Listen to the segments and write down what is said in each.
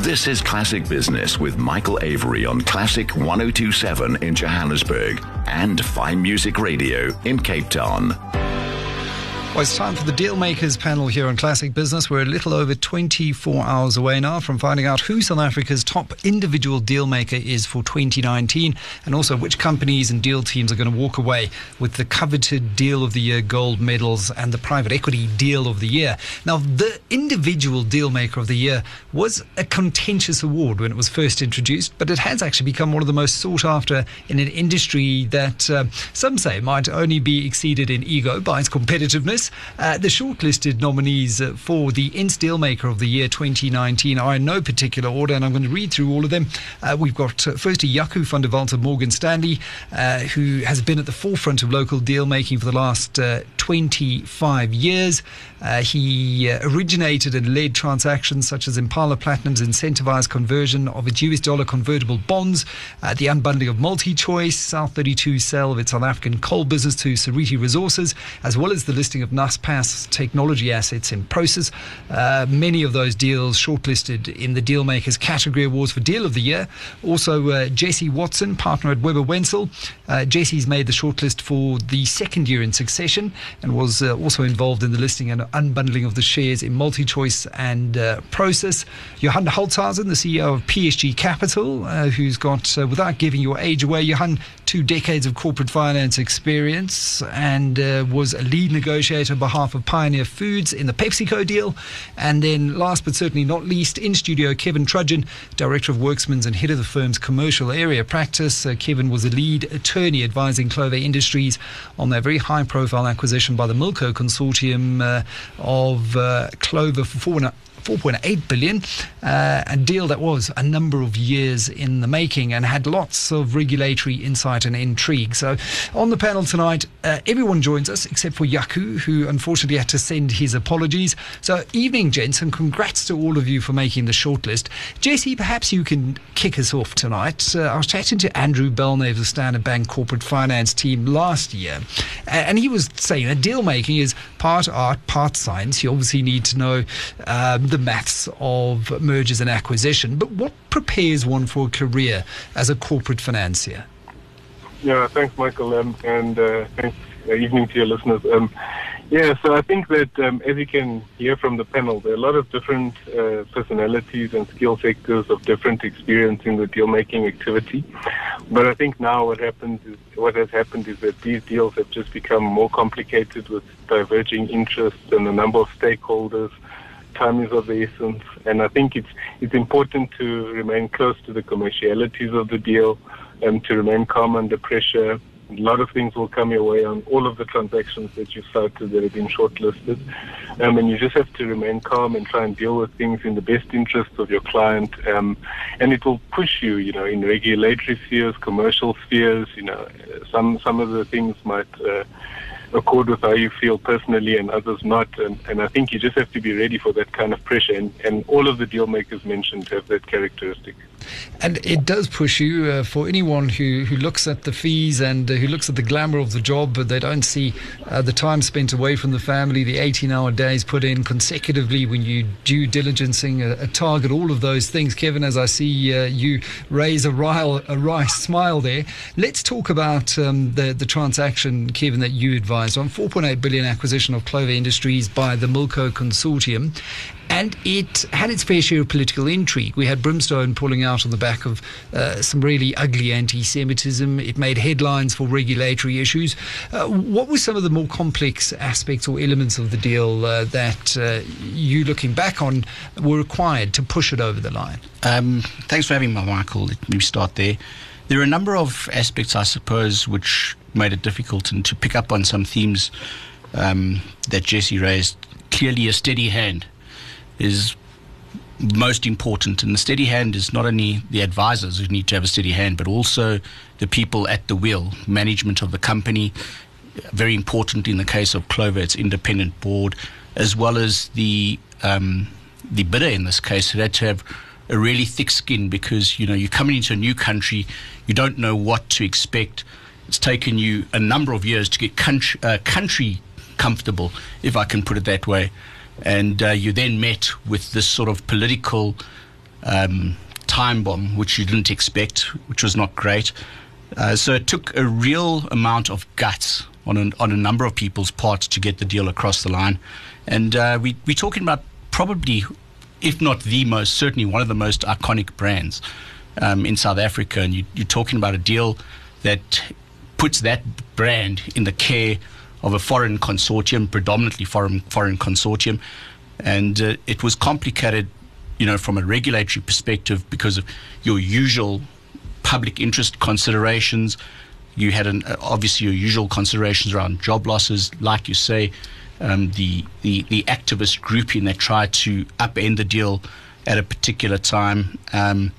This is Classic Business with Michael Avery on Classic 102.7 in Johannesburg and Fine Music Radio in Cape Town. Well, it's time for the Dealmakers panel here on Classic Business. We're a little over 24 hours away now from finding out who South Africa's top individual dealmaker is for 2019, and also which companies and deal teams are going to walk away with the coveted Deal of the Year gold medals and the Private Equity Deal of the Year. Now, the individual dealmaker of the year was a contentious award when it was first introduced, but it has actually become one of the most sought after in an industry that some say might only be exceeded in ego by its competitiveness. The shortlisted nominees for the INS Dealmaker of the Year 2019 are in no particular order, and I'm going to read through all of them. We've got firstly Jaco van der Walt of Morgan Stanley, who has been at the forefront of local deal making for the last 25 years. He originated and led transactions such as Impala Platinum's incentivized conversion of its US dollar convertible bonds, the unbundling of MultiChoice, South 32's sale of its South African coal business to Seriti Resources, as well as the listing of Naspers technology assets in process. Many of those deals shortlisted in the Dealmakers category awards for Deal of the Year. Also, Jesse Watson, partner at Weber Wenzel. Jesse's made the shortlist for the second year in succession and was also involved in the listing and unbundling of the shares in MultiChoice and Process. Johan Holtzhausen, the CEO of PSG Capital, who's got, without giving your age away, Johan, 2 decades of corporate finance experience and was a lead negotiator on behalf of Pioneer Foods in the PepsiCo deal. And then last but certainly not least, in studio, Kevin Trudgeon, Director of Worksmans and head of the firm's commercial area practice. Kevin was a lead attorney advising Clover Industries on their very high profile acquisition by the Milco consortium of Clover for 4.8 billion, a deal that was a number of years in the making and had lots of regulatory insight and intrigue. So on the panel tonight, everyone joins us except for Jaco, who unfortunately had to send his apologies. So evening, gents, and congrats to all of you for making the shortlist. Jesse, perhaps you can kick us off tonight. I was chatting to Andrew Belnay of the Standard Bank corporate finance team last year, and he was saying that deal making is part art, part science. You obviously need to know the maths of mergers and acquisition, but what prepares one for a career as a corporate financier? Yeah, thanks, Michael, and thanks. Evening to your listeners. So I think that as you can hear from the panel, there are a lot of different personalities and skill sectors of different experience in the deal-making activity. But I think now what has happened is that these deals have just become more complicated with diverging interests and a number of stakeholders. Time is of the essence, and I think it's important to remain close to the commercialities of the deal and to remain calm under pressure. A lot of things will come your way on all of the transactions that you've cited that have been shortlisted, and you just have to remain calm and try and deal with things in the best interests of your client, and it will push you, in regulatory spheres, commercial spheres. Some of the things might accord with how you feel personally and others not, and I think you just have to be ready for that kind of pressure, and all of the deal makers mentioned have that characteristic. And it does push you for anyone who looks at the fees and who looks at the glamour of the job, but they don't see the time spent away from the family, the 18-hour days put in consecutively when you due diligencing a target, all of those things. Kevin, as I see you raise a wry smile there, let's talk about the transaction, Kevin, that you advised on, 4.8 billion acquisition of Clover Industries by the Milco consortium. And it had its fair share of political intrigue. We had Brimstone pulling out on the back of some really ugly anti-Semitism. It made headlines for regulatory issues. What were some of the more complex aspects or elements of the deal that you, looking back on, were required to push it over the line? Thanks for having me, Michael. Let me start there. There are a number of aspects, I suppose, which made it difficult, and to pick up on some themes that Jesse raised. Clearly, a steady hand is most important, and the steady hand is not only the advisors who need to have a steady hand, but also the people at the wheel, management of the company. Very important in the case of Clover, its independent board, as well as the bidder in this case, who had to have a really thick skin, because you're coming into a new country, you don't know what to expect. It's taken you a number of years to get country comfortable, if I can put it that way. And you then met with this sort of political time bomb, which you didn't expect, which was not great. So it took a real amount of guts on a number of people's parts to get the deal across the line. And we're talking about probably, if not the most, certainly one of the most iconic brands in South Africa. And you're talking about a deal that puts that brand in the care of a foreign consortium, predominantly foreign consortium. And it was complicated, from a regulatory perspective because of your usual public interest considerations. You had obviously your usual considerations around job losses, like you say, the activist grouping that tried to upend the deal at a particular time, and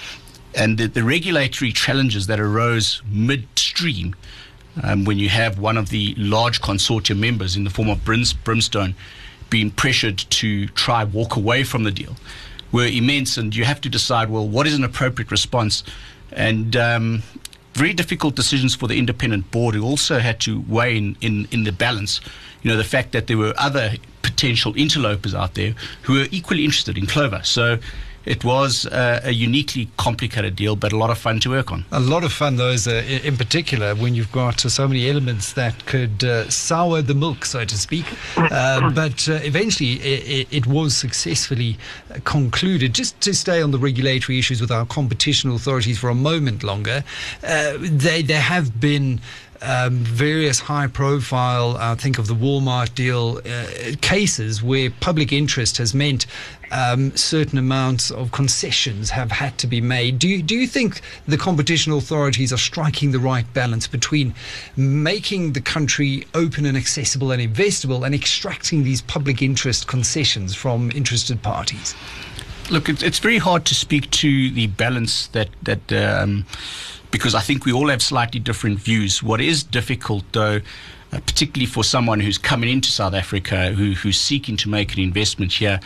the regulatory challenges that arose midstream when you have one of the large consortium members in the form of Brimstone being pressured to try walk away from the deal were immense. And you have to decide, well, what is an appropriate response? And very difficult decisions for the independent board, who also had to weigh in the balance, the fact that there were other potential interlopers out there who were equally interested in Clover. So it was a uniquely complicated deal, but a lot of fun to work on. A lot of fun, though, in particular, when you've got so many elements that could sour the milk, so to speak. But eventually, it was successfully concluded. Just to stay on the regulatory issues with our competition authorities for a moment longer, there have been various high-profile, think of the Walmart deal, cases where public interest has meant certain amounts of concessions have had to be made. Do you think the competition authorities are striking the right balance between making the country open and accessible and investable and extracting these public interest concessions from interested parties? Look, it's very hard to speak to the balance that because I think we all have slightly different views. What is difficult, though, particularly for someone who's coming into South Africa, who's seeking to make an investment here,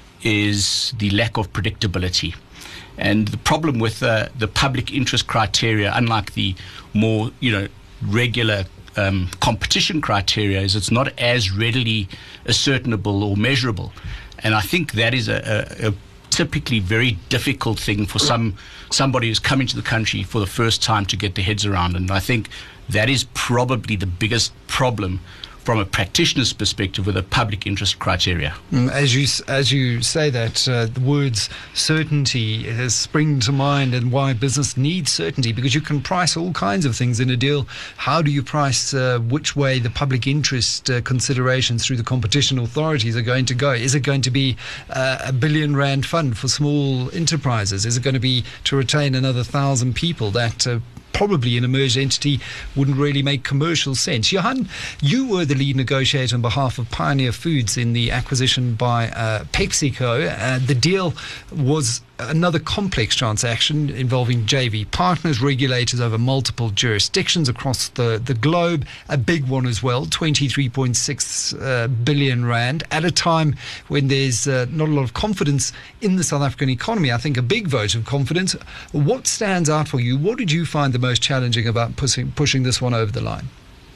is the lack of predictability. And the problem with the public interest criteria, unlike the more regular competition criteria, is it's not as readily ascertainable or measurable. And I think that is a typically very difficult thing for somebody who's coming to the country for the first time to get their heads around. And I think that is probably the biggest problem from a practitioner's perspective with a public interest criteria. As you say that, the words certainty has spring to mind, and why business needs certainty, because you can price all kinds of things in a deal. How do you price which way the public interest considerations through the competition authorities are going to go? Is it going to be a R1 billion fund for small enterprises? Is it going to be to retain another 1,000 people that probably in a merged entity wouldn't really make commercial sense? Johan, you were the lead negotiator on behalf of Pioneer Foods in the acquisition by PepsiCo. The deal was another complex transaction involving JV partners, regulators over multiple jurisdictions across the globe. A big one as well, 23.6 billion rand, at a time when there's not a lot of confidence in the South African economy. I think a big vote of confidence. What stands out for you? What did you find the most challenging about pushing this one over the line?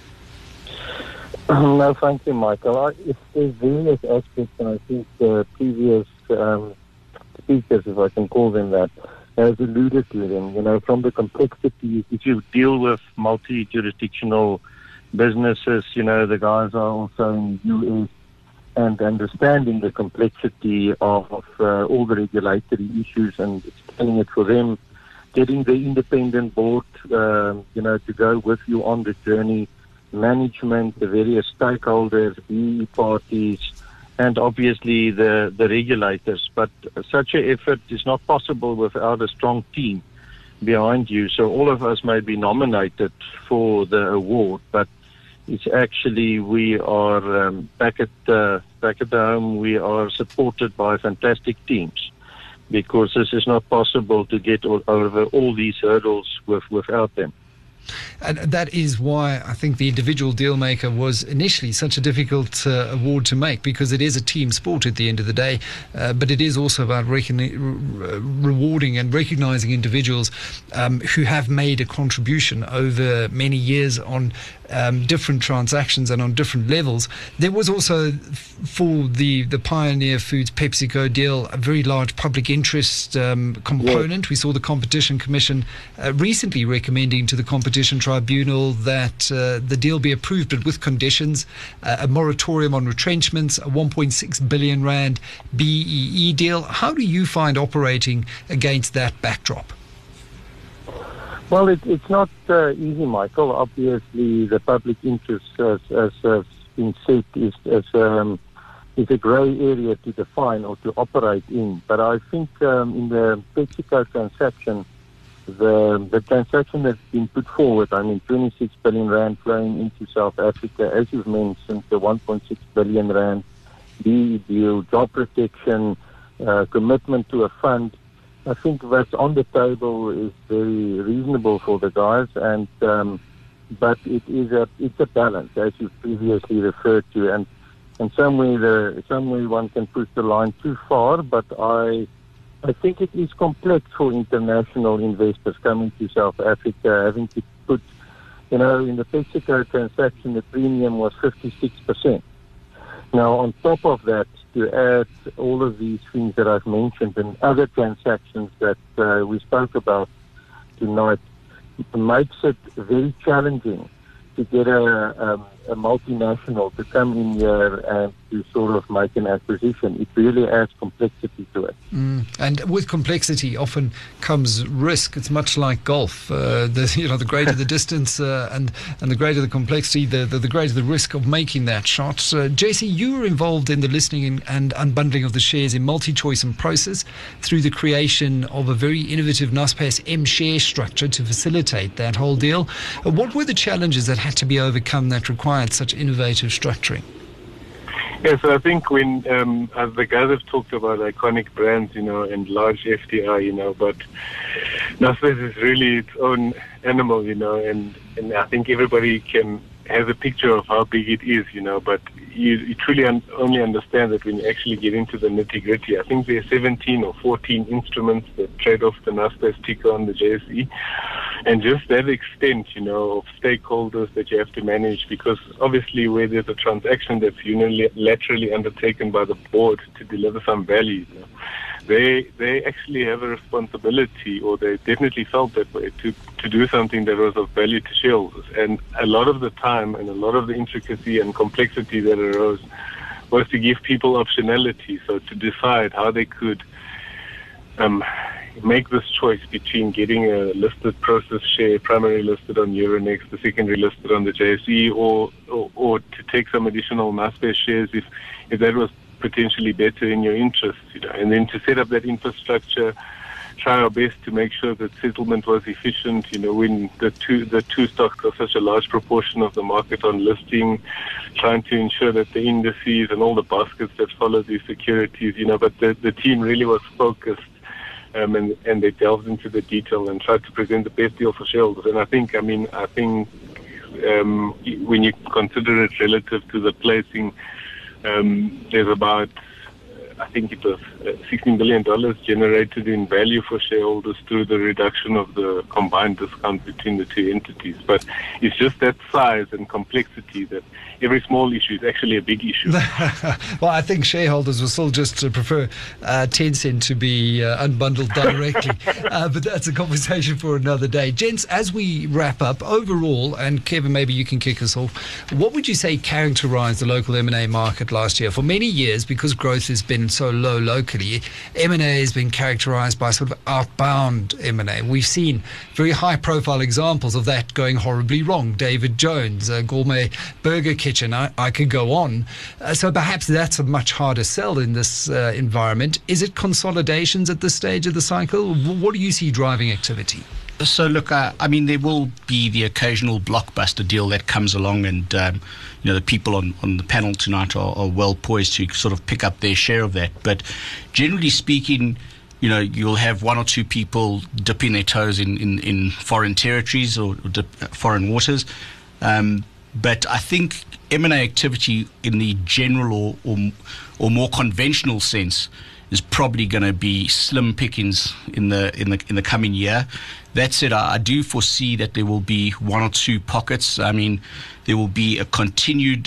No, thank you, Michael. There's various aspects, and I think the previous speakers, if I can call them that, has alluded to them. From the complexity, if you deal with multi-jurisdictional businesses, the guys are also in the US, and understanding the complexity of all the regulatory issues and explaining it for them, getting the independent board, to go with you on the journey, management, the various stakeholders, BE parties, and obviously the regulators. But such an effort is not possible without a strong team behind you. So all of us may be nominated for the award, but it's actually, we are back at the home, we are supported by fantastic teams, because this is not possible to get over all these hurdles without them. And that is why I think the individual deal maker was initially such a difficult award to make, because it is a team sport at the end of the day, but it is also about rewarding and recognizing individuals who have made a contribution over many years on different transactions and on different levels. There was also, for the Pioneer Foods PepsiCo deal, a very large public interest component. We saw the Competition Commission recently recommending to the Competition Tribunal that the deal be approved, but with conditions, a moratorium on retrenchments, a 1.6 billion rand BEE deal. How do you find operating against that backdrop? Well, it's not easy, Michael. Obviously, the public interest, as been said, is a grey area to define or to operate in. But I think in the PepsiCo transaction, the transaction that's been put forward, 26 billion rand flowing into South Africa, as you've mentioned, the 1.6 billion rand BEE deal, job protection, commitment to a fund. I think what's on the table is very reasonable for the guys, and but it's a balance, as you previously referred to, and some way one can push the line too far. But I think it is complex for international investors coming to South Africa, having to put, in the PepsiCo transaction, the premium was 56%. Now, on top of that, to add all of these things that I've mentioned and other transactions that we spoke about tonight, makes it very challenging to get a multinational to come in here and to sort of make an acquisition. It really adds complexity to it. And with complexity often comes risk. It's much like golf. The greater the distance and the greater the complexity, the greater the risk of making that shot. JC, you were involved in the listing and unbundling of the shares in MultiChoice and Prosus through the creation of a very innovative Naspers M-share structure to facilitate that whole deal. What were the challenges that had to be overcome that required such innovative structuring? Yeah, so I think when, as the guys have talked about iconic brands, and large FDI, but Naspers is really its own animal, and I think everybody has a picture of how big it is, but you truly only understand that when you actually get into the nitty-gritty. I think there are 17 or 14 instruments that trade off the Naspers ticker on the JSE, and just that extent, of stakeholders that you have to manage, because obviously where there's a transaction that's unilaterally undertaken by the board to deliver some value, they actually have a responsibility, or they definitely felt that way, to do something that was of value to shareholders. And a lot of the time and a lot of the intricacy and complexity that arose was to give people optionality, so to decide how they could make this choice between getting a listed Prosus share, primarily listed on Euronext, the secondary listed on the JSE, or to take some additional Naspers shares if that was potentially better in your interest, and then to set up that infrastructure, try our best to make sure that settlement was efficient, when the two stocks are such a large proportion of the market on listing, trying to ensure that the indices and all the baskets that follow these securities, but the team really was focused, and they delved into the detail and tried to present the best deal for shareholders. And I think when you consider it relative to the placing, there's about, I think it was $16 billion generated in value for shareholders through the reduction of the combined discount between the two entities. But it's just that size and complexity that every small issue is actually a big issue. Well, I think shareholders will still just prefer Tencent to be unbundled directly. But that's a conversation for another day. Gents, as we wrap up, overall, and Kevin, maybe you can kick us off, what would you say characterized the local M&A market last year? For many years, because growth has been so low locally, M&A has been characterized by sort of outbound M&A. We've seen very high-profile examples of that going horribly wrong. David Jones, Gourmet Burger Kitchen, I could go on. So perhaps that's a much harder sell in this environment. Is it consolidations at this stage of the cycle? What do you see driving activity? So look, there will be the occasional blockbuster deal that comes along, and the people on the panel tonight are well poised to sort of pick up their share of that. But generally speaking, you'll have one or two people dipping their toes in foreign territories or foreign waters. But I think M&A activity in the general or more conventional sense is probably going to be slim pickings in the coming year. That said, I do foresee that there will be one or two pockets. I mean, there will be a continued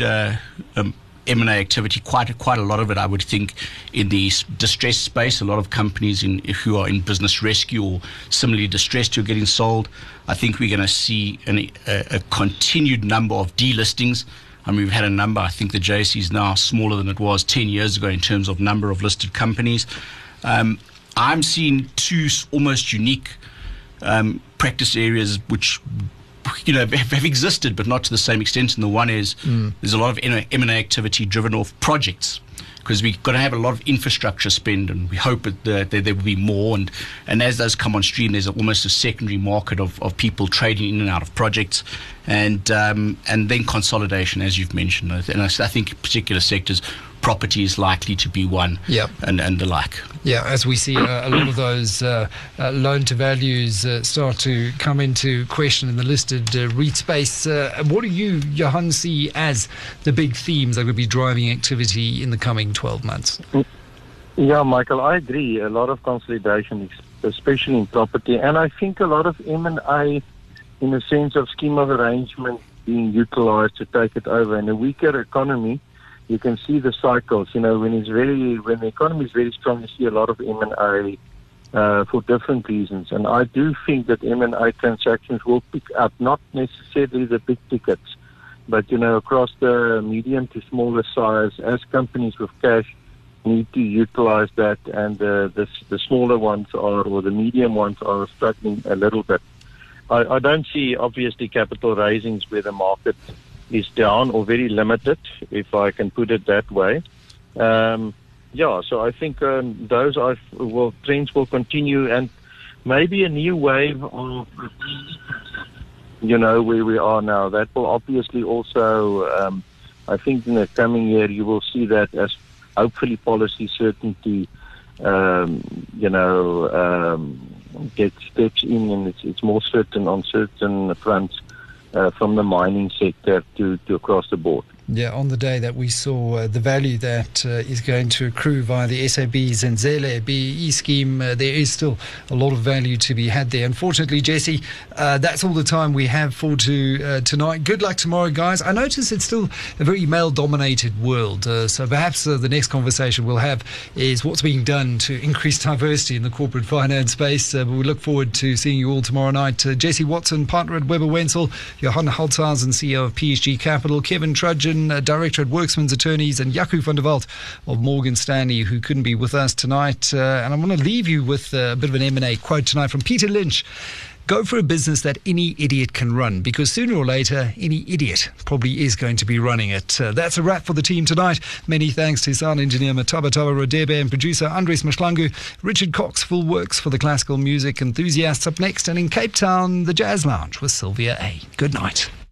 M&A activity, quite a lot of it, I would think, in the distressed space. A lot of companies who are in business rescue or similarly distressed who are getting sold. I think we're going to see a continued number of delistings. I mean, we've had a number. I think the JSE is now smaller than it was 10 years ago in terms of number of listed companies. I'm seeing two almost unique practice areas which have existed, but not to the same extent. And the one is there's a lot of M&A activity driven off projects, because we've got to have a lot of infrastructure spend, and we hope that there will be more. And as those come on stream, there's almost a secondary market of people trading in and out of projects, and then consolidation, as you've mentioned. And I think particular sectors, property is likely to be one, and the like. Yeah, as we see a lot of those loan to values start to come into question in the listed REIT space. What do you, Johan, see as the big themes that are going to be driving activity in the coming 12 months? Yeah, Michael, I agree. A lot of consolidation, especially in property. And I think a lot of M&A, in a sense of scheme of arrangement, being utilized to take it over. In a weaker economy, you can see the cycles. When the economy is very strong, you see a lot of M&A for different reasons. And I do think that M&A transactions will pick up, not necessarily the big tickets, but across the medium to smaller size, as companies with cash need to utilize that, and the smaller ones or the medium ones are struggling a little bit. I don't see, obviously, capital raisings where the market is down or very limited, if I can put it that way. So I think those trends will continue, and maybe a new wave of where we are now. That will obviously also, I think in the coming year, you will see that as hopefully policy certainty, gets steps in, and it's more certain on certain fronts. From the mining sector to across the board. Yeah, on the day that we saw the value that is going to accrue via the SAB's and Zele BEE scheme, there is still a lot of value to be had there. Unfortunately, Jesse, that's all the time we have for tonight. Good luck tomorrow, guys. I notice it's still a very male-dominated world, so perhaps the next conversation we'll have is what's being done to increase diversity in the corporate finance space. But we look forward to seeing you all tomorrow night. Jesse Watson, partner at Webber Wenzel, Johan Holtzhausen, CEO of PSG Capital, Kevin Trudgeon, Director at Worksman's Attorneys, and Jaco van der Walt of Morgan Stanley, who couldn't be with us tonight. And I want to leave you with a bit of an M&A quote tonight from Peter Lynch. Go for a business that any idiot can run, because sooner or later, any idiot probably is going to be running it. That's a wrap for the team tonight. Many thanks to sound engineer Mataba Rodebe and producer Andres Mashlangu. Richard Cox full works for the classical music enthusiasts. Up next, and in Cape Town, the Jazz Lounge with Sylvia A. Good night.